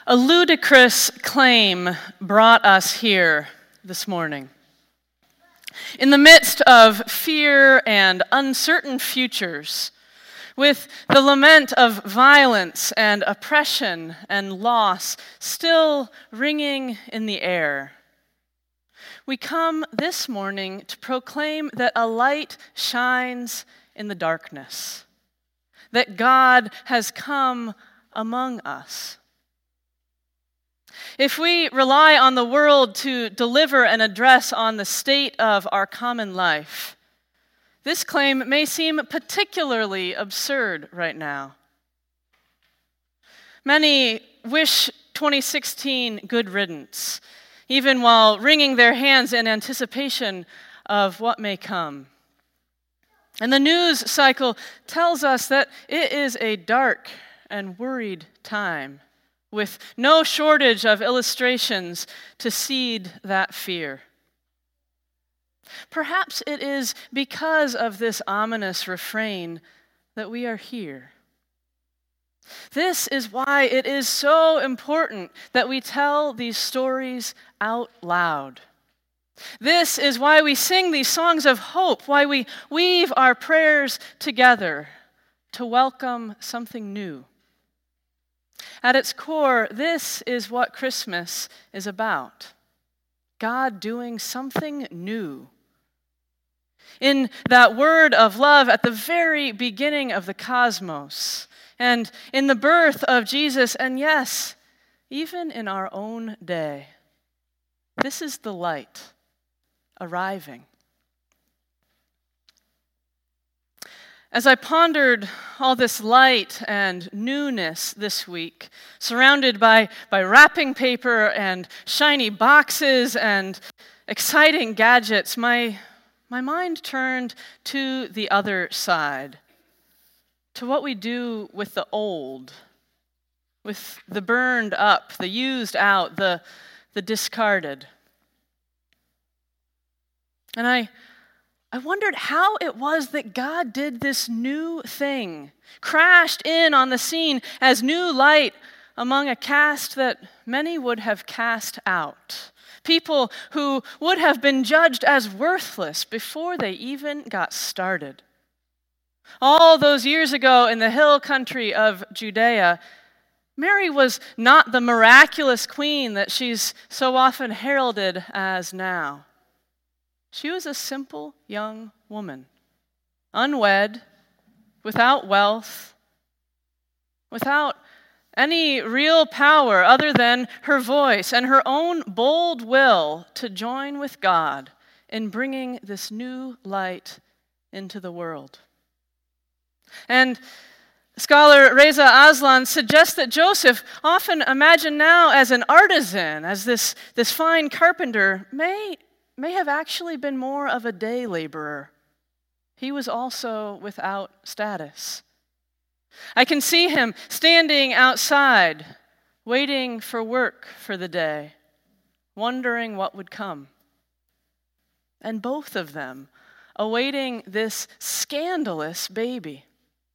A ludicrous claim brought us here this morning. In the midst of fear and uncertain futures, with the lament of violence and oppression and loss still ringing in the air, we come this morning to proclaim that a light shines in the darkness, that God has come among us. If we rely on the world to deliver an address on the state of our common life, this claim may seem particularly absurd right now. Many wish 2016 good riddance, even while wringing their hands in anticipation of what may come. And the news cycle tells us that it is a dark and worried time, with no shortage of illustrations to seed that fear. Perhaps it is because of this ominous refrain that we are here. This is why it is so important that we tell these stories out loud. This is why we sing these songs of hope, why we weave our prayers together to welcome something new. At its core, this is what Christmas is about. God doing something new. In that word of love at the very beginning of the cosmos, and in the birth of Jesus, and yes, even in our own day, this is the light arriving. As I pondered all this light and newness this week, surrounded by wrapping paper and shiny boxes and exciting gadgets, my mind turned to the other side, to what we do with the old, with the burned up, the used out, the discarded. And I wondered how it was that God did this new thing, crashed in on the scene as new light among a cast that many would have cast out. People who would have been judged as worthless before they even got started. All those years ago in the hill country of Judea, Mary was not the miraculous queen that she's so often heralded as now. She was a simple young woman, unwed, without wealth, without any real power other than her voice and her own bold will to join with God in bringing this new light into the world. And scholar Reza Aslan suggests that Joseph, often imagined now as an artisan, as this fine carpenter, may have actually been more of a day laborer. He was also without status. I can see him standing outside, waiting for work for the day, wondering what would come. And both of them awaiting this scandalous baby.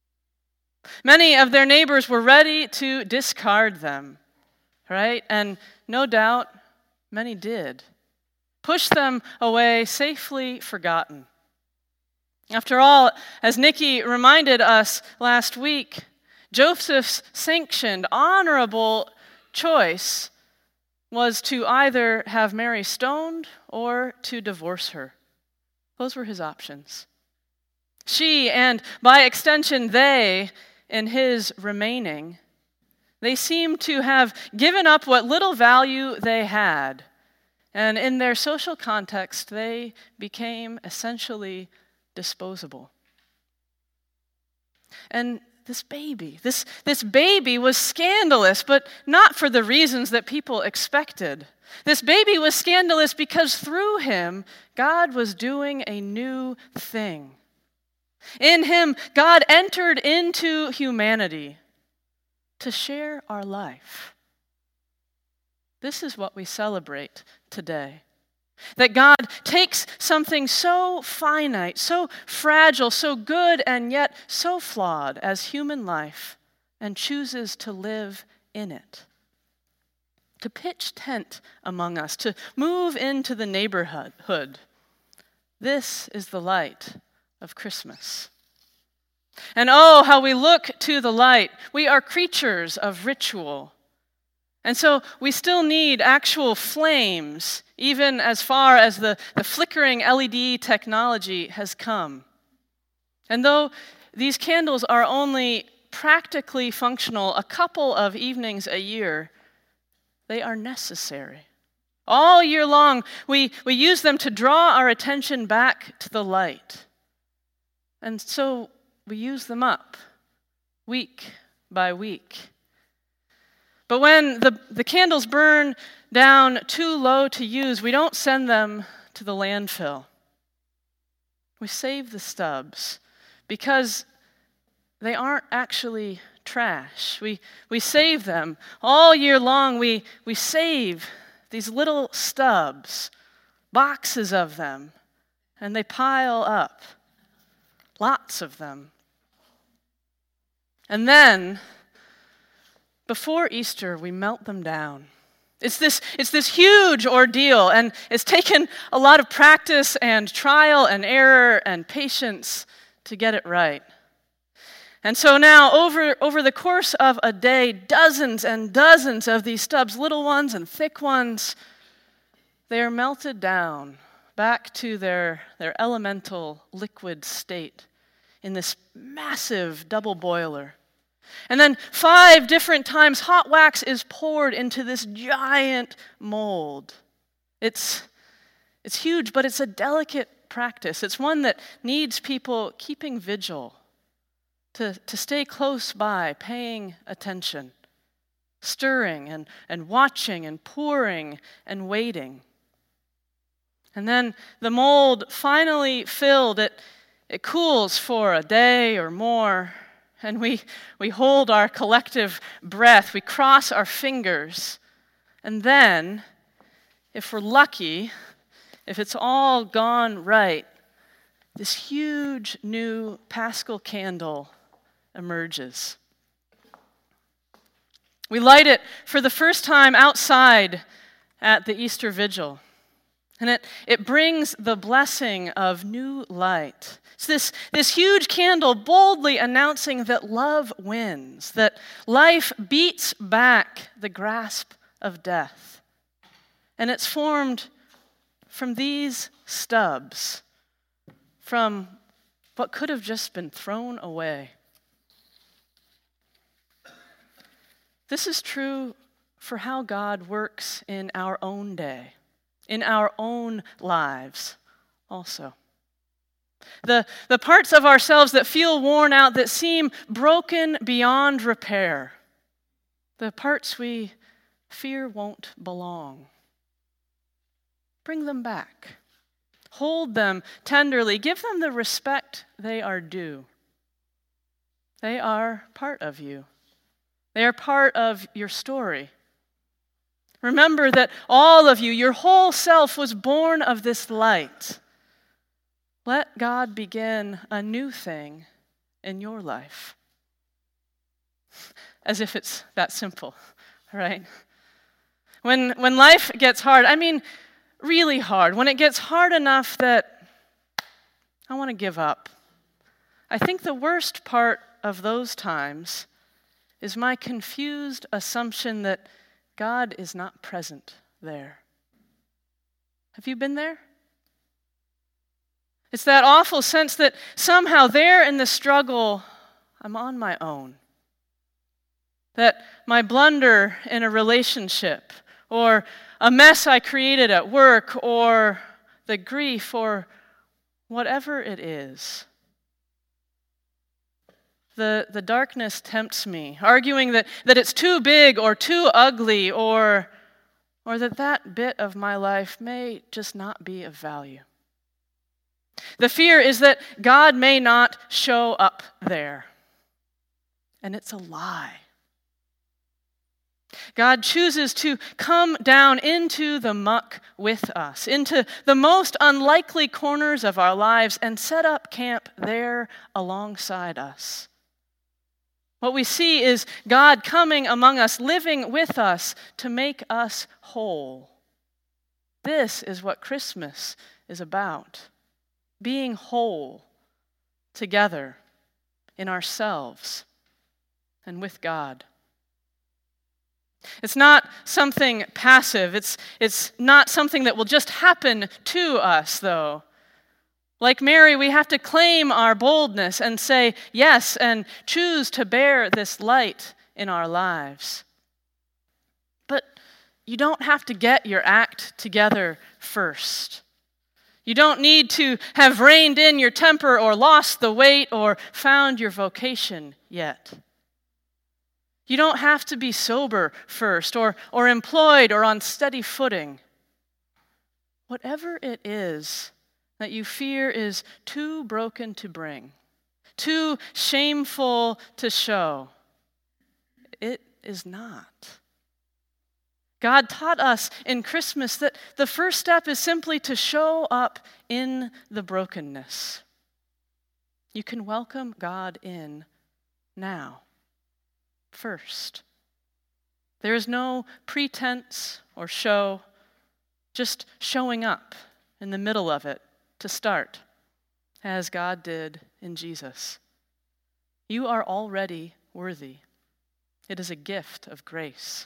Many of their neighbors were ready to discard them, right? And no doubt, many did. Push them away, safely forgotten. After all, as Nikki reminded us last week, Joseph's sanctioned, honorable choice was to either have Mary stoned or to divorce her. Those were his options. She, and by extension they, in his remaining, they seemed to have given up what little value they had. And in their social context, they became essentially disposable. And this baby was scandalous, but not for the reasons that people expected. This baby was scandalous because through him, God was doing a new thing. In him, God entered into humanity to share our life. This is what we celebrate today. That God takes something so finite, so fragile, so good, and yet so flawed as human life and chooses to live in it. to pitch tent among us, to move into the neighborhood. This is the light of Christmas. And oh, how we look to the light. We are creatures of ritual. And so we still need actual flames, even as far as the flickering LED technology has come. And though these candles are only practically functional a couple of evenings a year, they are necessary. All year long, we use them to draw our attention back to the light. And so we use them up, week by week. But when the candles burn down too low to use, we don't send them to the landfill. We save the stubs because they aren't actually trash. We save them. All year long, we save these little stubs, boxes of them, and they pile up. Lots of them. And then, before Easter, we melt them down. It's this huge ordeal, and it's taken a lot of practice and trial and error and patience to get it right. And so now, over the course of a day, dozens and dozens of these stubs, little ones and thick ones, they are melted down back to their elemental liquid state in this massive double boiler. And then 5 different times, hot wax is poured into this giant mold. It's huge, but it's a delicate practice. It's one that needs people keeping vigil, to stay close by, paying attention, stirring and watching and pouring and waiting. And then the mold finally filled, it cools for a day or more, and we hold our collective breath, we cross our fingers, and then, if we're lucky, if it's all gone right, this huge new Paschal candle emerges. We light it for the first time outside at the Easter Vigil. And it brings the blessing of new light. It's this huge candle boldly announcing that love wins, that life beats back the grasp of death. And it's formed from these stubs, from what could have just been thrown away. This is true for how God works in our own day, in our own lives also. The parts of ourselves that feel worn out, that seem broken beyond repair, the parts we fear won't belong. Bring them back. Hold them tenderly. Give them the respect they are due. They are part of you. They are part of your story. Remember that all of you, your whole self, was born of this light. Let God begin a new thing in your life. As if it's that simple, right? When life gets hard, I mean really hard, when it gets hard enough that I want to give up, I think the worst part of those times is my confused assumption that God is not present there. Have you been there? It's that awful sense that somehow there in the struggle, I'm on my own. That my blunder in a relationship, or a mess I created at work, or the grief, or whatever it is. The darkness tempts me, arguing that it's too big or too ugly, or that bit of my life may just not be of value. The fear is that God may not show up there. And it's a lie. God chooses to come down into the muck with us, into the most unlikely corners of our lives, and set up camp there alongside us. What we see is God coming among us, living with us to make us whole. This is what Christmas is about. Being whole together in ourselves and with God. It's not something passive. It's not something that will just happen to us, though. Like Mary, we have to claim our boldness and say yes and choose to bear this light in our lives. But you don't have to get your act together first. You don't need to have reined in your temper or lost the weight or found your vocation yet. You don't have to be sober first or employed or on steady footing. Whatever it is that you fear is too broken to bring, too shameful to show, it is not. God taught us in Christmas that the first step is simply to show up in the brokenness. You can welcome God in now, first. There is no pretense or show, just showing up in the middle of it to start, as God did in Jesus. You are already worthy. It is a gift of grace.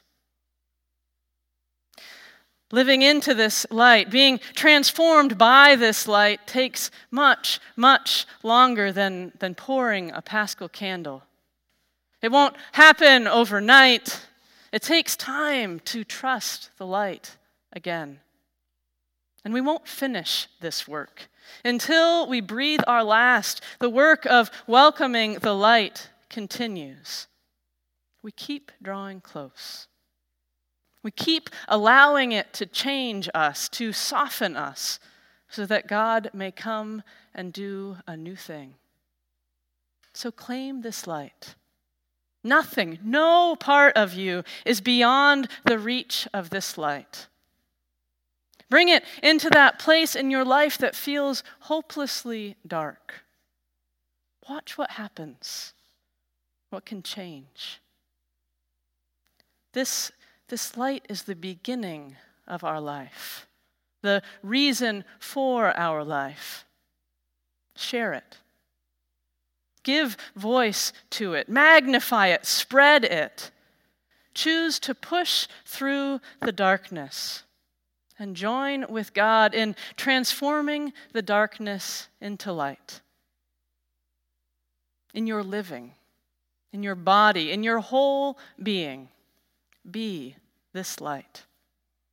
Living into this light, being transformed by this light, takes much, much longer than pouring a Paschal candle. It won't happen overnight. It takes time to trust the light again. And we won't finish this work until we breathe our last. The work of welcoming the light continues. We keep drawing close. We keep allowing it to change us, to soften us, so that God may come and do a new thing. So claim this light. Nothing, no part of you is beyond the reach of this light. Bring it into that place in your life that feels hopelessly dark. Watch what happens, what can change. This light is the beginning of our life, the reason for our life. Share it. Give voice to it. Magnify it. Spread it. Choose to push through the darkness and join with God in transforming the darkness into light. In your living, in your body, in your whole being, be this light.